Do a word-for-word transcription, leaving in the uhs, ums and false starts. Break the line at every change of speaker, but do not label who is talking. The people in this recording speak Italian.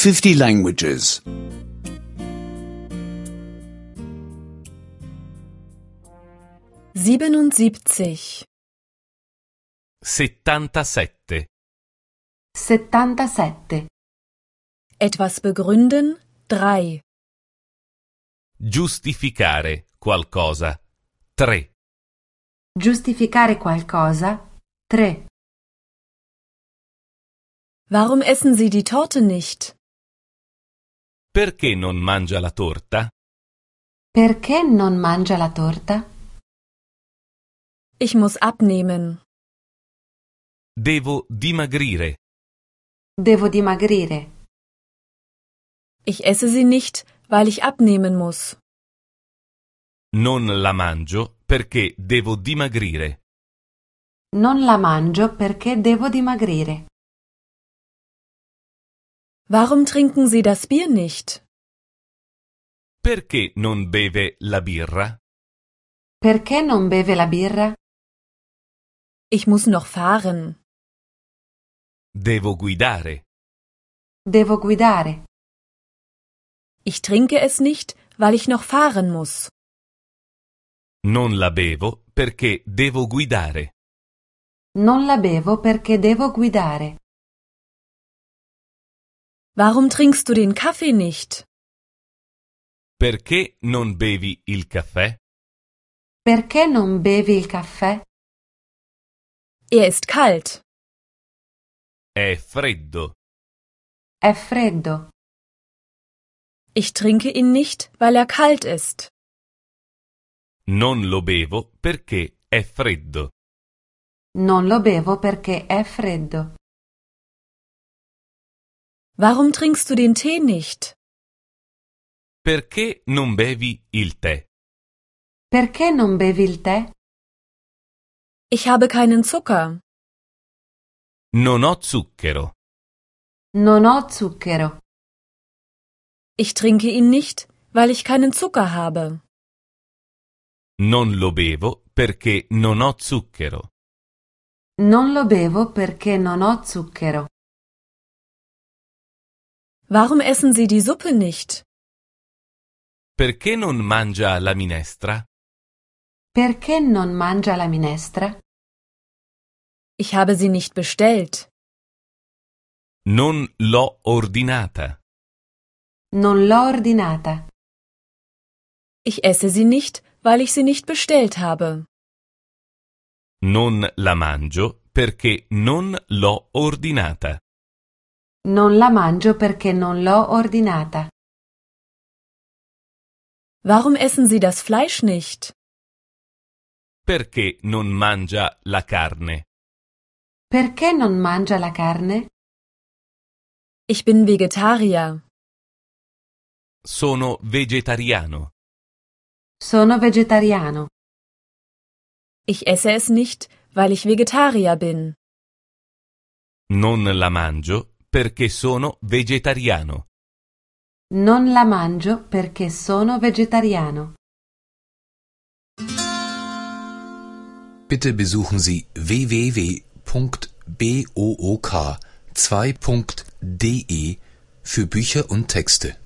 fifty languages.
siebenundsiebzig.
settantasette.
settantasette.
Etwas begründen, drei.
Giustificare qualcosa, tre.
Giustificare qualcosa, tre.
Warum essen Sie die Torte nicht?
Perché non mangia la torta?
Perché non mangia la torta?
Ich muss abnehmen.
Devo dimagrire.
Devo dimagrire.
Ich esse sie nicht, weil ich abnehmen muss.
Non la mangio perché devo dimagrire.
Non la mangio perché devo dimagrire.
Warum trinken Sie das Bier nicht?
Perché non beve la birra?
Perché non beve la birra?
Ich muss noch fahren.
Devo guidare.
Devo guidare.
Ich trinke es nicht, weil ich noch fahren muss.
Non la bevo perché devo guidare.
Non la bevo perché devo guidare.
Warum trinkst du den Kaffee nicht?
Perché non bevi il caffè?
Perché non bevi il caffè?
Er ist kalt.
È freddo.
È freddo.
Ich trinke ihn nicht, weil er kalt ist.
Non lo bevo perché è freddo.
Non lo bevo perché è freddo.
Warum trinkst du den Tee nicht?
Perché non bevi il tè?
Perché non bevi il tè?
Ich habe keinen Zucker.
Non ho zucchero.
Non ho zucchero.
Ich trinke ihn nicht, weil ich keinen Zucker habe.
Non lo bevo perché non ho zucchero.
Non lo bevo perché non ho zucchero.
Warum essen Sie die Suppe nicht?
Perché non mangia la minestra?
Perché non mangia la minestra?
Ich habe sie nicht bestellt.
Non l'ho ordinata.
Non l'ho ordinata.
Ich esse sie nicht, weil ich sie nicht bestellt habe.
Non la mangio perché non l'ho ordinata.
Non la mangio perché non l'ho ordinata.
Warum essen Sie das Fleisch nicht?
Perché non mangia la carne?
Perché non mangia la carne?
Ich bin Vegetarier.
Sono vegetariano.
Sono vegetariano.
Ich esse es nicht, weil ich Vegetarier bin.
Non la mangio perché sono vegetariano.
Non la mangio perché sono vegetariano.
Bitte besuchen Sie w w w punkt book zwei punkt de für Bücher und Texte.